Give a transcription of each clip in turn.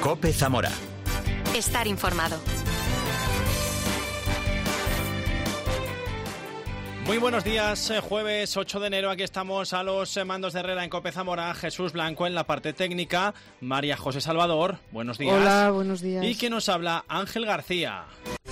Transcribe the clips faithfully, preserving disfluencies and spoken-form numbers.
COPE Zamora. Estar informado. Muy buenos días, jueves ocho de enero, aquí estamos a los mandos de Herrera en COPE Zamora, Jesús Blanco en la parte técnica, María José Salvador, buenos días. Hola, buenos días. Y que nos habla Ángel García.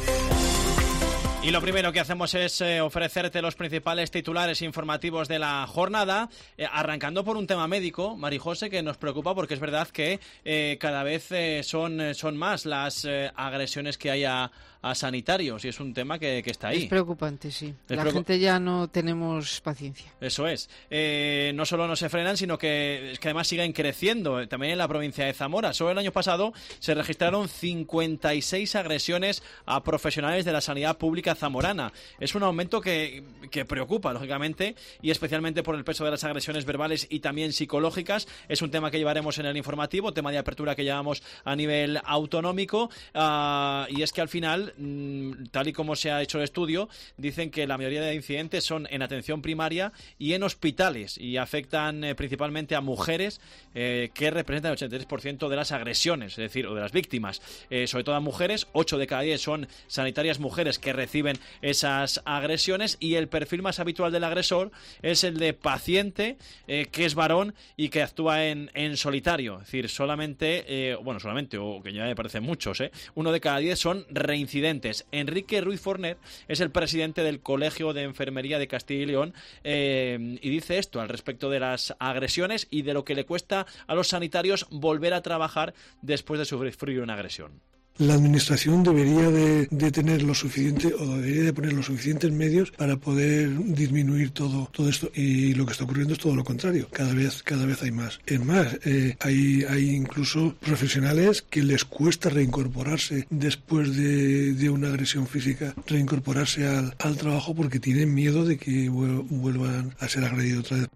Y lo primero que hacemos es eh, ofrecerte los principales titulares informativos de la jornada, eh, arrancando por un tema médico, María José, que nos preocupa porque es verdad que eh, cada vez eh, son, son más las eh, agresiones que hay a, a sanitarios y es un tema que, que está ahí. Es preocupante, sí. Es la preocup- gente ya no tenemos paciencia. Eso es. Eh, no solo no se frenan, sino que, es que además siguen creciendo. También en la provincia de Zamora. Solo el año pasado se registraron cincuenta y seis agresiones a profesionales de la sanidad pública zamorana. Es un aumento que, que preocupa, lógicamente, y especialmente por el peso de las agresiones verbales y también psicológicas. Es un tema que llevaremos en el informativo, tema de apertura que llevamos a nivel autonómico. Uh, y es que al final, mmm, tal y como se ha hecho el estudio, dicen que la mayoría de incidentes son en atención primaria y en hospitales y afectan eh, principalmente a mujeres eh, que representan el ochenta y tres por ciento de las agresiones, es decir, o de las víctimas, eh, sobre todo a mujeres. ocho de cada diez son sanitarias mujeres que reciben esas agresiones, y el perfil más habitual del agresor es el de paciente eh, que es varón y que actúa en, en solitario, es decir, solamente, eh, bueno, solamente, o que ya me parecen muchos, eh, uno de cada diez son reincidentes. Enrique Ruiz Forner es el presidente del Colegio de Enfermería de Castilla y León eh, y dice esto al respecto de las agresiones y de lo que le cuesta a los sanitarios volver a trabajar después de sufrir una agresión. La administración debería de, de tener lo suficiente o debería de poner los suficientes medios para poder disminuir todo todo esto, y lo que está ocurriendo es todo lo contrario. Cada vez cada vez hay más. Es más, eh, hay hay incluso profesionales que les cuesta reincorporarse después de, de una agresión física, reincorporarse al, al trabajo porque tienen miedo de que vuelvan a ser agredidos otra vez.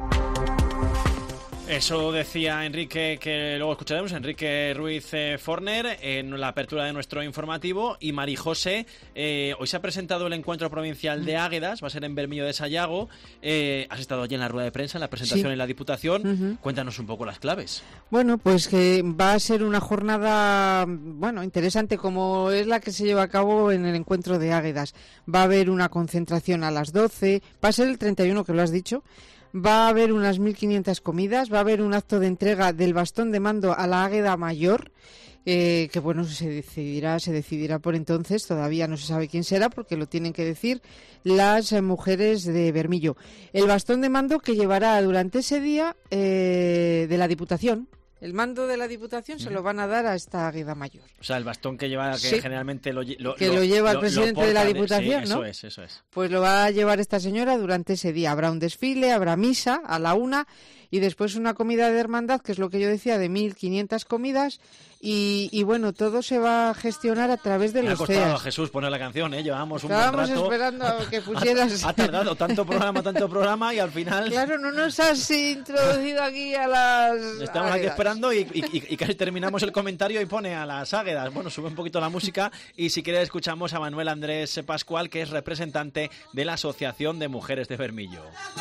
Eso decía Enrique, que luego escucharemos, Enrique Ruiz eh, Forner, en la apertura de nuestro informativo. Y María José, eh, hoy se ha presentado el encuentro provincial de Águedas, va a ser en Bermillo de Sayago. Eh, has estado allí en la rueda de prensa, en la presentación sí. en la Diputación. Uh-huh. Cuéntanos un poco las claves. Bueno, pues que va a ser una jornada, bueno, interesante, como es la que se lleva a cabo en el encuentro de Águedas. Va a haber una concentración a las doce, va a ser el treinta y uno, que lo has dicho. Va a haber unas mil quinientas comidas, va a haber un acto de entrega del bastón de mando a la Águeda Mayor, eh, que bueno, se decidirá, se decidirá por entonces, todavía no se sabe quién será porque lo tienen que decir las eh, mujeres de Bermillo. El bastón de mando que llevará durante ese día eh, de la Diputación. El mando de la Diputación se lo van a dar a esta Águeda Mayor. O sea, el bastón que lleva, que sí. generalmente lo, lo, que lo lleva el presidente lo de la Diputación, de, sí, ¿no? Eso es, eso es. Pues lo va a llevar esta señora durante ese día. Habrá un desfile, habrá misa a la una y después una comida de hermandad, que es lo que yo decía, de mil quinientas comidas. Y, y bueno, todo se va a gestionar a través de Me los ha costado, C E A S. Jesús, poner la canción, ¿eh? Llevamos un Estábamos buen rato. esperando a que pusieras. Ha, ha tardado tanto programa, tanto programa, y al final. Claro, no nos has introducido aquí a las. Estamos aquí águedas. esperando y, y, y casi terminamos el comentario y pone a las águedas. Bueno, sube un poquito la música y si quieres escuchamos a Manuel Andrés Pascual, que es representante de la Asociación de Mujeres de Bermillo.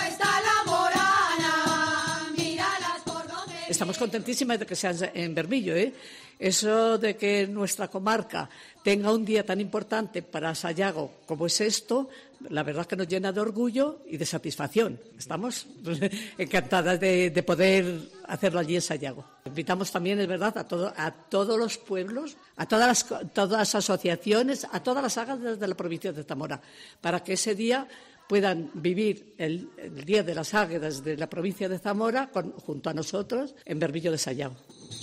Estamos contentísimas de que sean en Bermillo, ¿eh? Eso de que nuestra comarca tenga un día tan importante para Sayago como es esto, la verdad que nos llena de orgullo y de satisfacción. Estamos encantadas de, de poder hacerlo allí en Sayago. Invitamos también, es verdad, a, todo, a todos los pueblos, a todas las, todas las asociaciones, a todas las águedas de la provincia de Zamora, para que ese día puedan vivir el, el Día de las Águedas de la provincia de Zamora con, junto a nosotros en Bermillo de Sayago.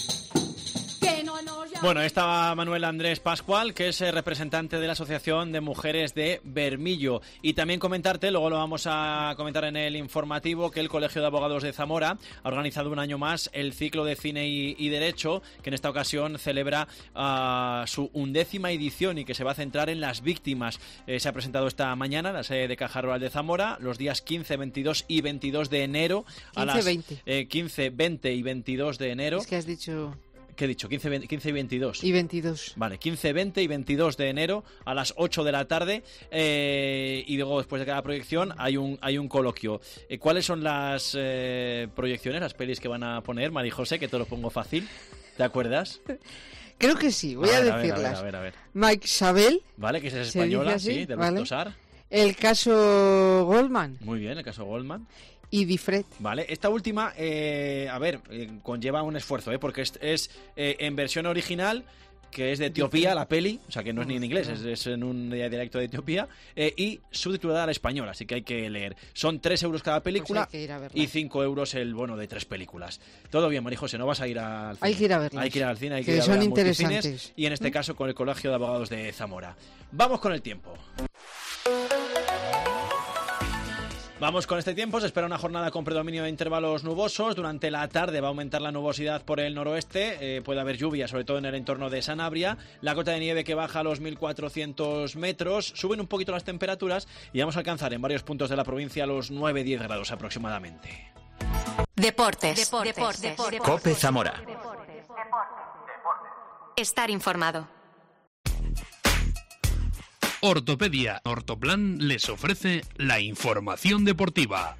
Bueno, estaba Manuel Andrés Pascual, que es el representante de la Asociación de Mujeres de Bermillo. Y también comentarte, luego lo vamos a comentar en el informativo, que el Colegio de Abogados de Zamora ha organizado un año más el ciclo de Cine y, y Derecho, que en esta ocasión celebra uh, su undécima edición y que se va a centrar en las víctimas. Eh, se ha presentado esta mañana en la sede de Caja Rural de Zamora, los días quince, veintidós y veintidós de enero. quince, veinte. Eh, quince, veinte y veintidós de enero. Es que has dicho... ¿Qué he dicho? quince, quince y veintidós. Y veintidós. Vale, quince, veinte y veintidós de enero a las ocho de la tarde. Eh, y luego, después de cada proyección, hay un, hay un coloquio. Eh, ¿Cuáles son las eh, proyecciones, las pelis que van a poner, Marijose? Que te lo pongo fácil. ¿Te acuerdas? Creo que sí, voy a, a, ver, a decirlas. a ver, a ver, a ver. Mike Sabel. Vale, que es española, así, sí, de ¿vale? Tosar. El caso Goldman. Muy bien, el caso Goldman. Y Difred. Vale, esta última, eh, a ver, eh, conlleva un esfuerzo, ¿eh? Porque es, es eh, en versión original, que es de Etiopía, la peli, o sea que no es ni en inglés, es, es en un dialecto de Etiopía, eh, y subtitulada al español, así que hay que leer. Son tres euros cada película pues y cinco euros el bono de tres películas. Todo bien, Marijose, no vas a ir al cine. Hay que ir a verlas. Hay que ir al cine, hay que, que ir a son ver a interesantes. multicines, y en este caso con el Colegio de Abogados de Zamora. Vamos con el tiempo. Vamos con este tiempo, se espera una jornada con predominio de intervalos nubosos. Durante la tarde va a aumentar la nubosidad por el noroeste, eh, puede haber lluvia, sobre todo en el entorno de Sanabria. La cota de nieve que baja a los mil cuatrocientos metros, suben un poquito las temperaturas y vamos a alcanzar en varios puntos de la provincia los nueve a diez grados aproximadamente. Deportes. Deportes. Deportes. Deportes. COPE Zamora. Estar informado. Ortopedia Ortoplan les ofrece la información deportiva.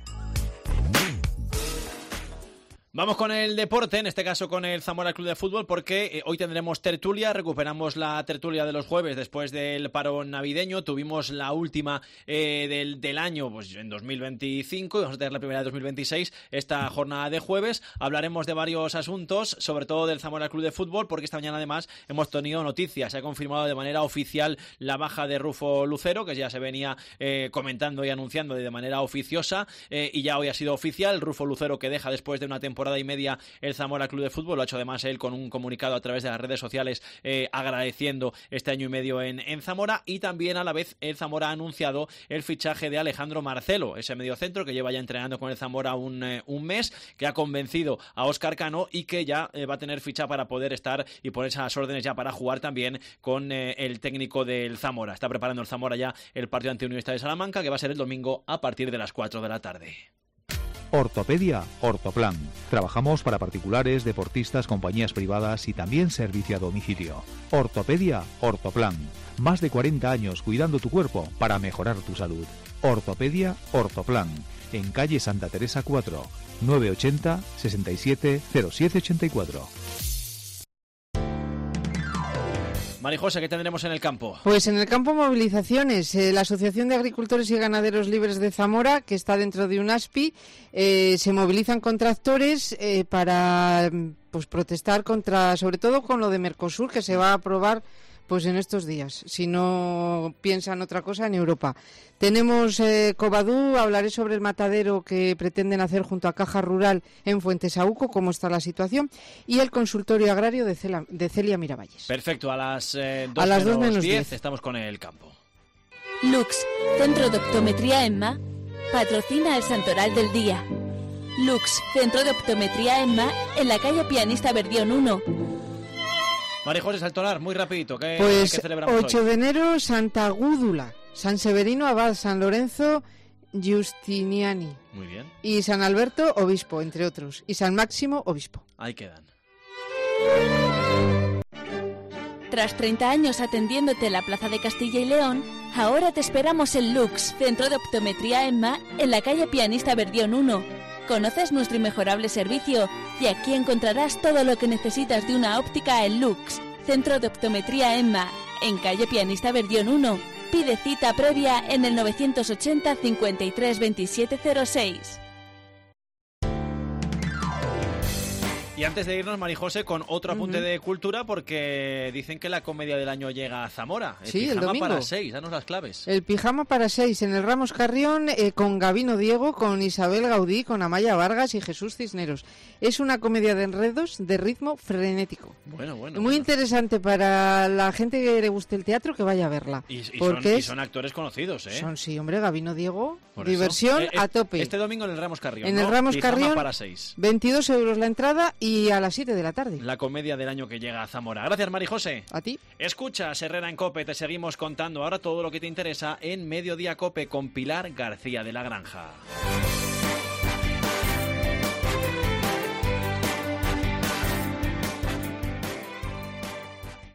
Vamos con el deporte, en este caso con el Zamora Club de Fútbol, porque eh, hoy tendremos tertulia, recuperamos la tertulia de los jueves después del parón navideño, tuvimos la última eh, del, del año pues en dos mil veinticinco y vamos a tener la primera de dos mil veintiséis, esta jornada de jueves. Hablaremos de varios asuntos, sobre todo del Zamora Club de Fútbol, porque esta mañana además hemos tenido noticias, se ha confirmado de manera oficial la baja de Rufo Lucero, que ya se venía eh, comentando y anunciando de manera oficiosa, eh, y ya hoy ha sido oficial. Rufo Lucero, que deja después de una temporada y media el Zamora Club de Fútbol, lo ha hecho además él con un comunicado a través de las redes sociales eh, agradeciendo este año y medio en, en Zamora, y también a la vez el Zamora ha anunciado el fichaje de Alejandro Marcelo, ese mediocentro que lleva ya entrenando con el Zamora un, eh, un mes, que ha convencido a Óscar Cano y que ya eh, va a tener ficha para poder estar y ponerse a las órdenes ya para jugar también con eh, el técnico del Zamora. Está preparando el Zamora ya el partido ante Universidad de Salamanca, que va a ser el domingo a partir de las cuatro de la tarde. Ortopedia Ortoplan. Trabajamos para particulares, deportistas, compañías privadas y también servicio a domicilio. Ortopedia Ortoplan. Más de cuarenta años cuidando tu cuerpo para mejorar tu salud. Ortopedia Ortoplan. En calle Santa Teresa cuatro, nueve ochenta, sesenta y siete, cero siete ochenta y cuatro. Marijose, ¿qué tendremos en el campo? Pues en el campo movilizaciones. Eh, la Asociación de Agricultores y Ganaderos Libres de Zamora, que está dentro de UNASPI, eh, se movilizan con tractores eh, para pues protestar contra, sobre todo con lo de Mercosur, que se va a aprobar pues en estos días, si no piensan otra cosa en Europa. Tenemos eh, Covadú, hablaré sobre el matadero que pretenden hacer junto a Caja Rural en Fuentesauco, cómo está la situación, y el consultorio agrario de, Cela, de Celia Miravalles. Perfecto, a las eh, dos menos diez estamos con el campo. Lux, Centro de Optometría EMMA, patrocina el Santoral del Día. Lux, Centro de Optometría EMMA, en la calle Pianista Verdión uno. Marijose Saltolar, muy rapidito, ¿qué, pues ¿qué celebramos ocho hoy? de enero, Santa Gúdula, San Severino Abad, San Lorenzo Giustiniani. Muy bien. Y San Alberto Obispo, entre otros. Y San Máximo Obispo. Ahí quedan. Tras treinta años atendiéndote en la Plaza de Castilla y León, ahora te esperamos en Lux, Centro de Optometría EMMA, en la calle Pianista Verdión uno. Conoces nuestro inmejorable servicio y aquí encontrarás todo lo que necesitas de una óptica en Lux, Centro de Optometría EMMA, en calle Pianista Verdión uno. Pide cita previa en el novecientos ochenta, cincuenta y tres, veintisiete cero seis. Y antes de irnos, Marijose, con otro apunte uh-huh. de cultura, porque dicen que la comedia del año llega a Zamora. El sí, pijama el domingo. para seis, danos las claves. El pijama para seis en el Ramos Carrión, eh, con Gabino Diego, con Isabel Gaudí, con Amaya Vargas y Jesús Cisneros. Es una comedia de enredos de ritmo frenético. Bueno, bueno. Muy bueno. interesante para la gente que le guste el teatro, que vaya a verla. Y, y, porque son, es... y son actores conocidos, ¿eh? Son, sí, hombre, Gabino Diego, Por diversión eh, eh, a tope. Este domingo en el Ramos Carrión, En ¿no? el Ramos Pijama Carrión, para seis. veintidós euros la entrada y a las siete de la tarde. La comedia del año que llega a Zamora. Gracias, Marijose. A ti. Escuchas Herrera en COPE, te seguimos contando ahora todo lo que te interesa en Mediodía COPE con Pilar García de la Granja.